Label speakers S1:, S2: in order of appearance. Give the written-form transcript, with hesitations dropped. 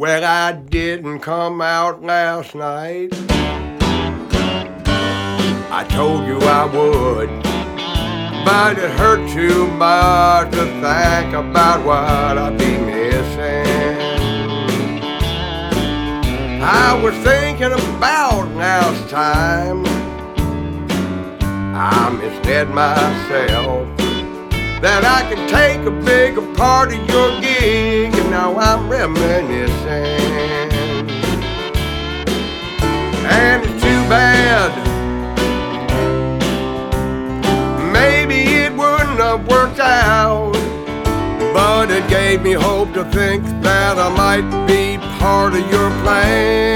S1: Well, I didn't come out last night. I told you I would, but it hurt too much to think about what I'd be missing. I was thinking about now's time. I misled myself that I could take a bigger part of your gig, and now I'm reminiscing. And it's too bad, maybe it wouldn't have worked out, but it gave me hope to think that I might be part of your plan.